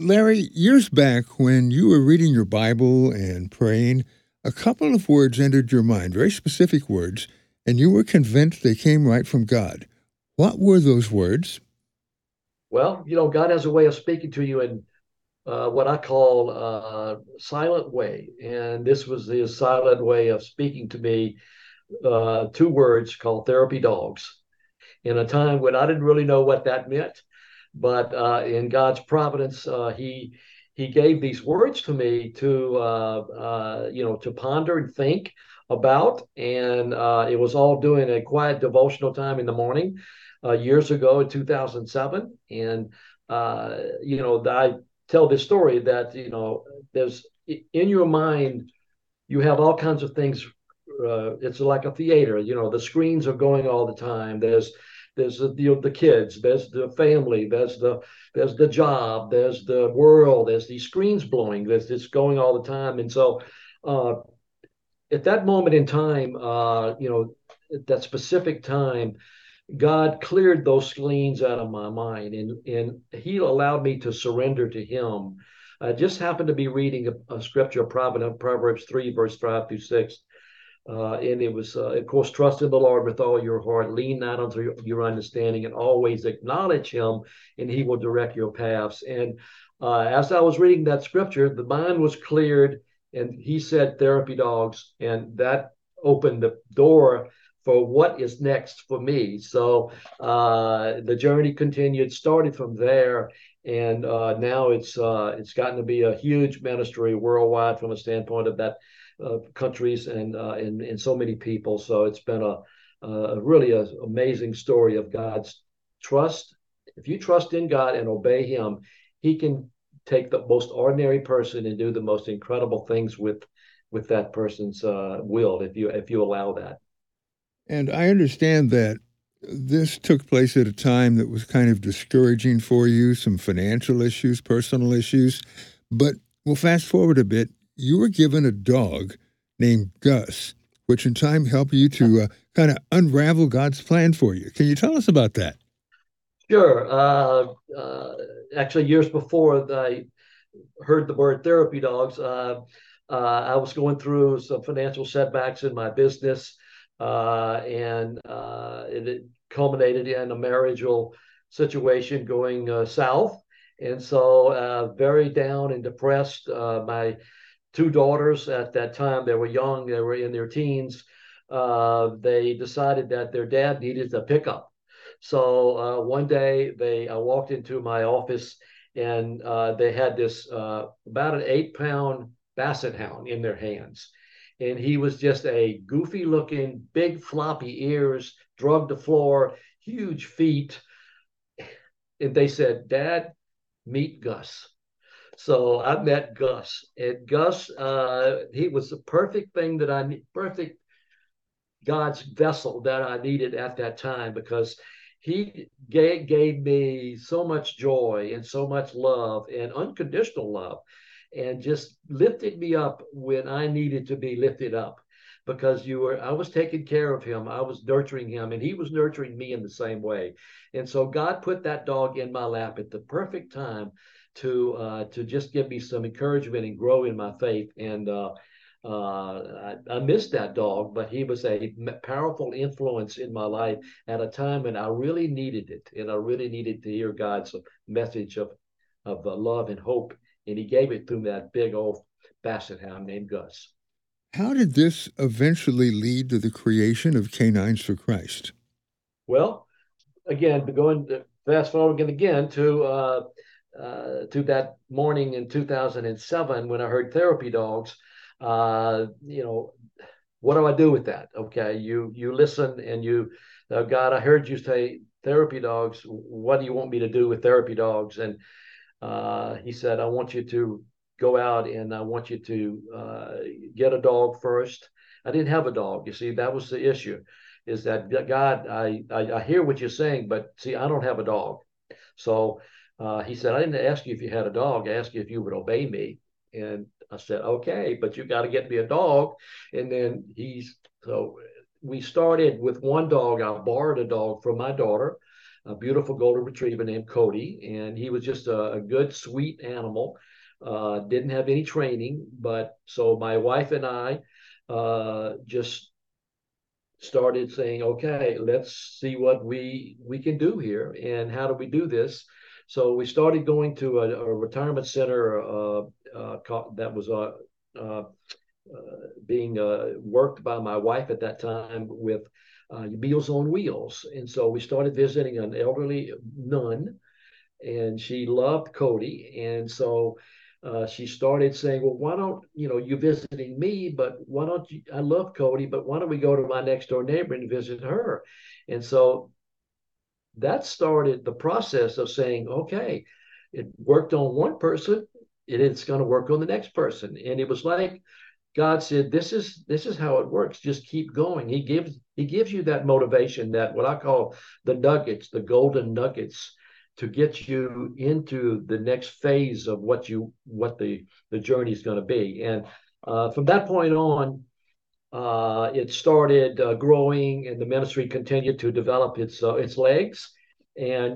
Larry, years back when you were reading your Bible and praying, a couple of words entered your mind, very specific words, and you were convinced they came right from God. What were those words? Well, God has a way of speaking to you in what I call silent way, and this was his silent way of speaking to me. Two words called therapy dogs. In a time when I didn't really know what that meant, but in God's providence, He gave these words to me to ponder and think about, and it was all during a quiet devotional time in the morning years ago in 2007. And I tell this story that there's in your mind you have all kinds of things. It's like a theater. The screens are going all the time. There's the kids, there's the family, there's the job, there's the world, there's these screens blowing. There's it's going all the time. And so uh, at that moment in time, at that specific time, God cleared those screens out of my mind, and He allowed me to surrender to Him. I just happened to be reading a scripture, Proverbs 3, verse 5 through 6. And it was, of course, trust in the Lord with all your heart, lean not unto your understanding, and always acknowledge Him, and He will direct your paths. And as I was reading that scripture, the mind was cleared, and He said, therapy dogs, and that opened the door for what is next for me. So the journey continued, started from there, and now it's gotten to be a huge ministry worldwide from a standpoint of that countries and so many people. So it's been a really a amazing story of God's trust. If you trust in God and obey Him, He can take the most ordinary person and do the most incredible things with that person's will if you allow that. And I understand that this took place at a time that was kind of discouraging for you, some financial issues, personal issues. But we'll fast forward a bit. You were given a dog named Gus, which in time helped you to kind of unravel God's plan for you. Can you tell us about that? Sure. Actually, years before I heard the word therapy dogs, I was going through some financial setbacks in my business, and it culminated in a marital situation going south. And so, very down and depressed. My two daughters at that time, they were young, they were in their teens. They decided that their dad needed a pickup. So one day I walked into my office, and they had this about an 8 pound basset hound in their hands. And he was just a goofy looking, big floppy ears, drug to floor, huge feet. And they said, Dad, meet Gus. So I met Gus, and Gus, he was the perfect thing that I need, perfect God's vessel that I needed at that time, because he gave me so much joy and so much love and unconditional love, and just lifted me up when I needed to be lifted up, because I was taking care of him, I was nurturing him, and he was nurturing me in the same way. And so God put that dog in my lap at the perfect time to just give me some encouragement and grow in my faith. And I missed that dog, but he was a powerful influence in my life at a time when I really needed it, and I really needed to hear God's message of love and hope, and He gave it through that big old basset hound named Gus. How did this eventually lead to the creation of Canines for Christ? Well, again, going fast forward again to that morning in 2007 when I heard therapy dogs. You know, what do I do with that? Okay, you listen and God, I heard you say therapy dogs. What do you want me to do with therapy dogs? And He said, I want you to go out and I want you to get a dog first. I didn't have a dog. You see, that was the issue. Is that God? I hear what you're saying, but see, I don't have a dog. So He said, I didn't ask you if you had a dog. I asked you if you would obey me. And I said, okay, but you got to get me a dog. And then so we started with one dog. I borrowed a dog from my daughter. a beautiful golden retriever named Cody, and he was just a good, sweet animal. Didn't have any training, but so my wife and I just started saying, okay, let's see what we can do here, and how do we do this. So we started going to a retirement center that was uh, being worked by my wife at that time with Meals on Wheels. And so we started visiting an elderly nun, and she loved Cody. And so she started saying, well, why don't, you visiting me, but why don't you, I love Cody, but why don't we go to my next door neighbor and visit her? And so that started the process of saying, okay, it worked on one person, it's going to work on the next person. And it was like God said, this is how it works. Just keep going. He gives you that motivation, that what I call the nuggets, the golden nuggets, to get you into the next phase of what the journey is going to be. And from that point on, it started growing, and the ministry continued to develop its legs. And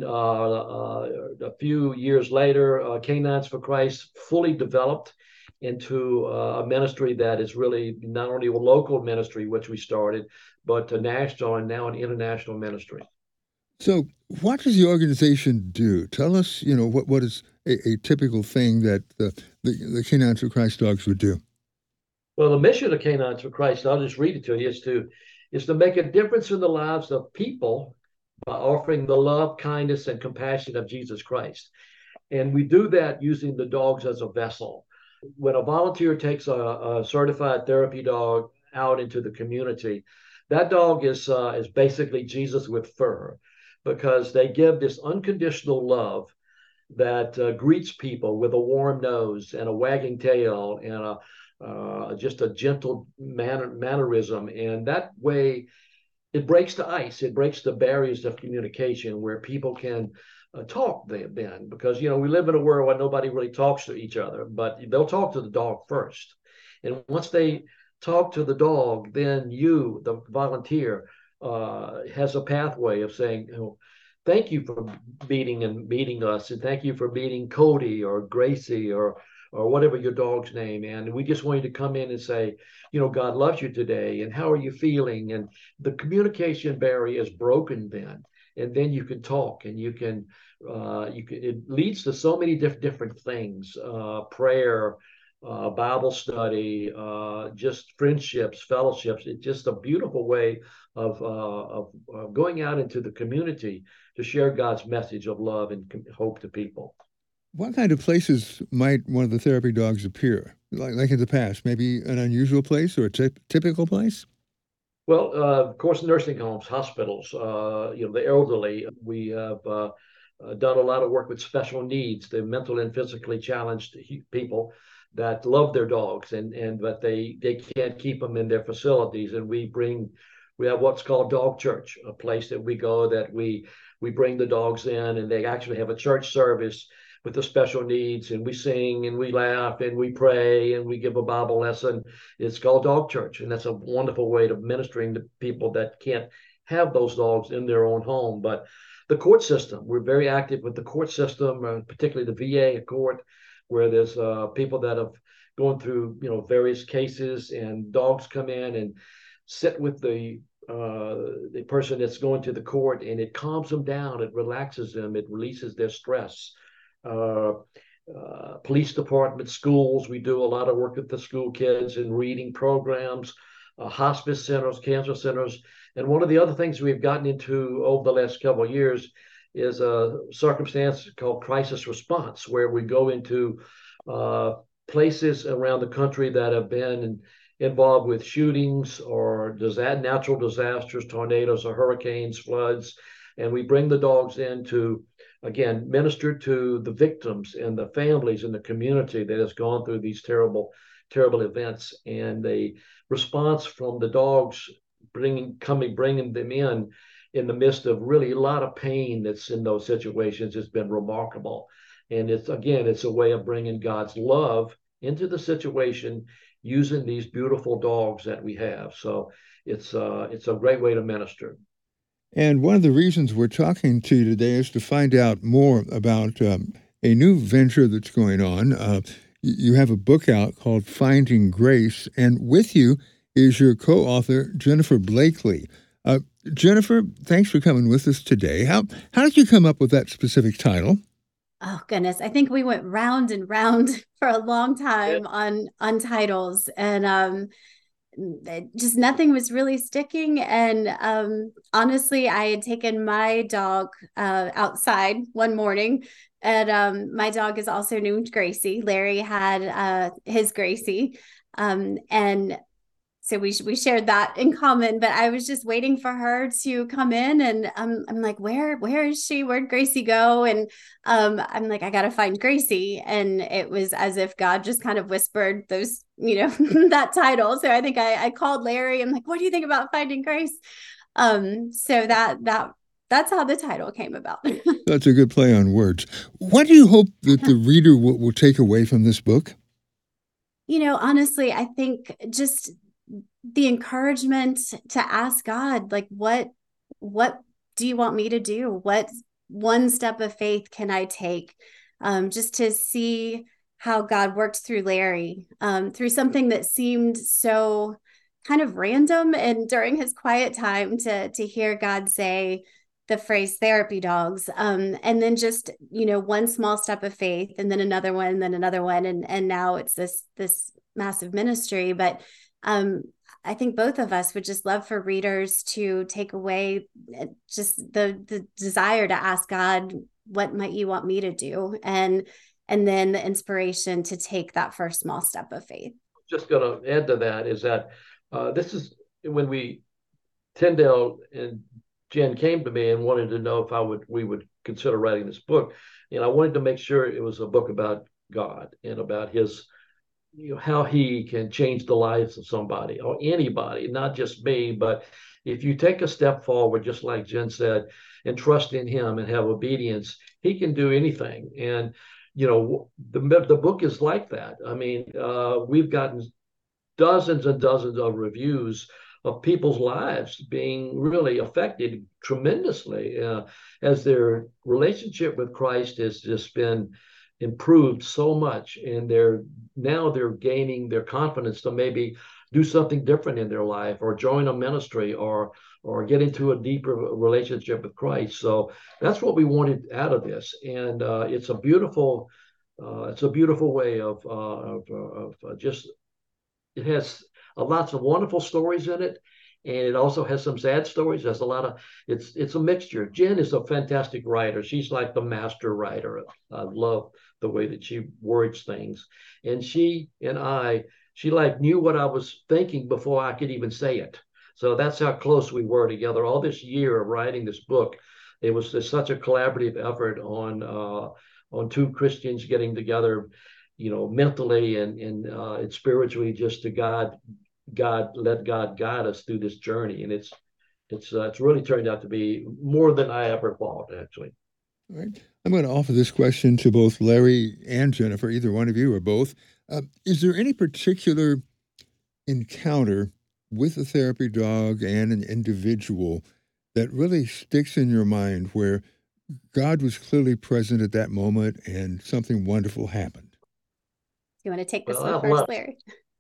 a few years later, Canines for Christ fully developed into a ministry that is really not only a local ministry, which we started, but a national and now an international ministry. So, what does the organization do? Tell us, what is a typical thing that the Canines for Christ dogs would do? Well, the mission of Canines for Christ, I'll just read it to you, is to make a difference in the lives of people by offering the love, kindness, and compassion of Jesus Christ. And we do that using the dogs as a vessel. When a volunteer takes a certified therapy dog out into the community, that dog is basically Jesus with fur, because they give this unconditional love that greets people with a warm nose and a wagging tail and just a gentle mannerism. And that way, it breaks the ice. It breaks the barriers of communication where people can talk then, because we live in a world where nobody really talks to each other, but they'll talk to the dog first. And once they talk to the dog, then you, the volunteer, has a pathway of saying, thank you for meeting us, and thank you for meeting Cody or Gracie or whatever your dog's name. And we just want you to come in and say, God loves you today, and how are you feeling? And the communication barrier is broken then. And then you can talk, and it leads to so many different things, prayer, Bible study, just friendships, fellowships. It's just a beautiful way of going out into the community to share God's message of love and hope to people. What kind of places might one of the therapy dogs appear? Like in the past, maybe an unusual place or a typical place? Well, of course, nursing homes, hospitals, the elderly. We have done a lot of work with special needs, the mental and physically challenged people that love their dogs, but they can't keep them in their facilities, and we have what's called dog church, a place that we go that we bring the dogs in, and they actually have a church service with the special needs, and we sing and we laugh and we pray and we give a Bible lesson. It's called dog church, and that's a wonderful way of ministering to people that can't have those dogs in their own home. But the court system, we're very active with the court system, particularly the VA court, where there's people that have gone through various cases, and dogs come in and sit with the person that's going to the court, and it calms them down, it relaxes them, it releases their stress. uh, Police department, schools. We do a lot of work with the school kids in reading programs, hospice centers, cancer centers. And one of the other things we've gotten into over the last couple of years is a circumstance called crisis response, where we go into places around the country that have been involved with shootings or natural disasters, tornadoes or hurricanes, floods. And we bring the dogs in to, again, minister to the victims and the families and the community that has gone through these terrible, terrible events. And the response from the dogs bringing them in the midst of really a lot of pain that's in those situations has been remarkable. And it's a way of bringing God's love into the situation using these beautiful dogs that we have. So it's a great way to minister. And one of the reasons we're talking to you today is to find out more about a new venture that's going on. You have a book out called Finding Grace, and with you is your co-author, Jennifer Blakely. Uh, Jennifer, thanks for coming with us today. How did you come up with that specific title? Oh goodness, I think we went round and round for a long time on titles, and just nothing was really sticking. And honestly, I had taken my dog outside one morning, and my dog is also named Gracie. Larry had his Gracie, and so we shared that in common. But I was just waiting for her to come in, and I'm like, where is she? Where'd Gracie go? And I'm like, I gotta find Gracie. And it was as if God just kind of whispered those, that title. So I think I called Larry. I'm like, what do you think about Finding Grace? So that's how the title came about. That's a good play on words. What do you hope that the reader will take away from this book? Honestly, I think just the encouragement to ask God, like, what do you want me to do? What one step of faith can I take? Just to see how God worked through Larry, through something that seemed so kind of random, and during his quiet time to hear God say the phrase therapy dogs, and then just one small step of faith, and then another one, and now it's this massive ministry. But I think both of us would just love for readers to take away just the desire to ask God, what might you want me to do? And then the inspiration to take that first small step of faith. Just going to add to that is that this is when Tyndale and Jen came to me and wanted to know if we would consider writing this book. And I wanted to make sure it was a book about God and about his, how he can change the lives of somebody or anybody, not just me. But if you take a step forward, just like Jen said, and trust in him and have obedience, he can do anything. And, the book is like that. I mean, we've gotten dozens and dozens of reviews of people's lives being really affected tremendously as their relationship with Christ has just been improved so much, and they're gaining their confidence to maybe do something different in their life or join a ministry or get into a deeper relationship with Christ. So that's what we wanted out of this, and it's a beautiful way of just, it has lots of wonderful stories in it, and it also has some sad stories. There's a lot of it's a mixture. Jen is a fantastic writer. She's like the master writer. I love the way that she words things, and she like knew what I was thinking before I could even say it. So that's how close we were together. All this year of writing this book, it was just such a collaborative effort on two Christians getting together, mentally and spiritually, just to let God guide us through this journey. And it's really turned out to be more than I ever thought, actually. All right. I'm going to offer this question to both Larry and Jennifer, either one of you or both. Is there any particular encounter with a therapy dog and an individual that really sticks in your mind where God was clearly present at that moment and something wonderful happened? You want to take this one first, Larry?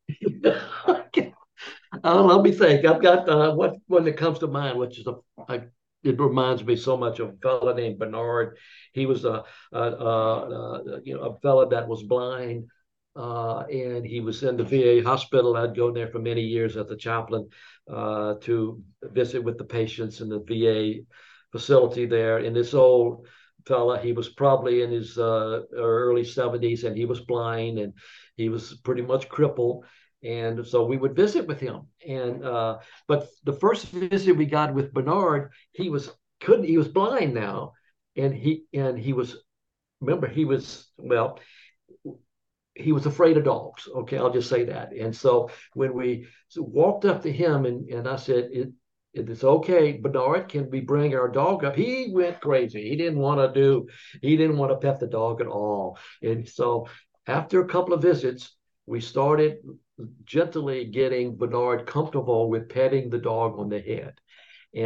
Let me think. I've got one that comes to mind, which is it reminds me so much of a fellow named Bernard. He was a fellow that was blind, and he was in the VA hospital. I'd go there for many years as a chaplain to visit with the patients in the VA facility there. And this old fella, he was probably in his early 70s, and he was blind, and he was pretty much crippled. And so we would visit with him. And but the first visit we got with Bernard, he was blind now, and he was, remember, he was afraid of dogs. Okay, I'll just say that. And so when we walked up to him, and I said, it's okay, Bernard, can we bring our dog up? He went crazy. He didn't want to pet the dog at all. And so after a couple of visits, we started gently getting Bernard comfortable with petting the dog on the head. And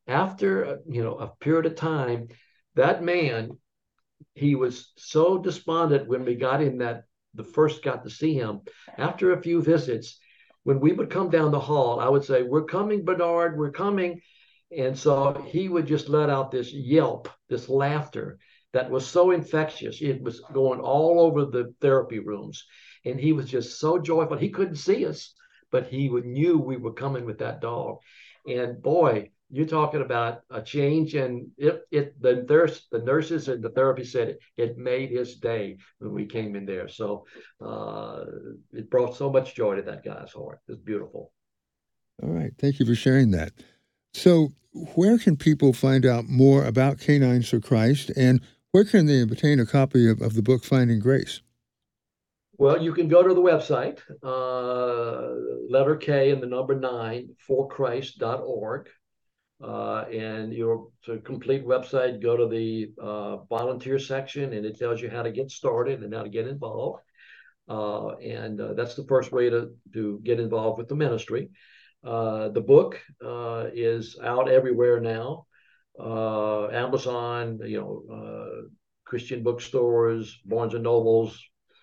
after a period of time, that man, he was so despondent when we got him that the first got to see him. After a few visits, when we would come down the hall, I would say, "We're coming, Bernard, we're coming." And so he would just let out this yelp, this laughter that was so infectious. It was going all over the therapy rooms. And he was just so joyful. He couldn't see us, but he knew we were coming with that dog. And boy, you're talking about a change. And the nurses and the therapy said it made his day when we came in there. So it brought so much joy to that guy's heart. It's beautiful. All right. Thank you for sharing that. So, where can people find out more about Canines for Christ, and where can they obtain a copy of the book Finding Grace? Well, you can go to the website, letter K and the number 9, forchrist.org. And it's a complete website. Go to the volunteer section, and it tells you how to get started and how to get involved. And that's the first way to get involved with the ministry. The book is out everywhere now. Amazon, Christian bookstores, Barnes and Nobles,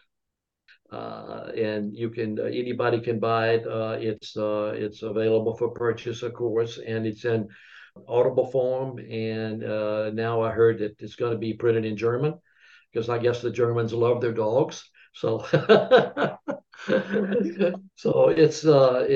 and anybody can buy it. It's available for purchase, of course, and it's in Audible form. And now I heard that it's going to be printed in German, because I guess the Germans love their dogs. So so it's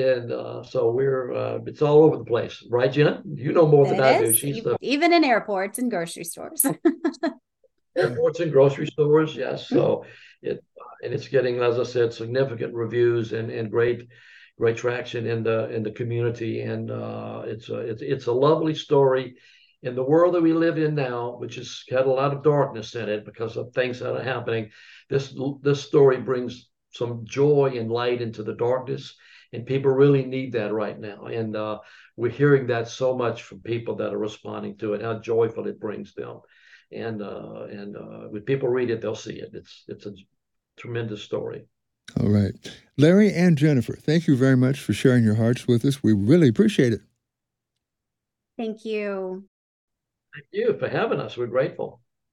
it's all over the place, right, Jen? You know more than I do. Even in airports and grocery stores. Airports and grocery stores, yes. So it's getting, as I said, significant reviews and great traction in the community. And it's a lovely story in the world that we live in now, which has had a lot of darkness in it because of things that are happening. This story brings some joy and light into the darkness, and people really need that right now. And we're hearing that so much from people that are responding to it, how joyful it brings them. And when people read it, they'll see it. It's a tremendous story. All right. Larry and Jennifer, thank you very much for sharing your hearts with us. We really appreciate it. Thank you. Thank you for having us. We're grateful.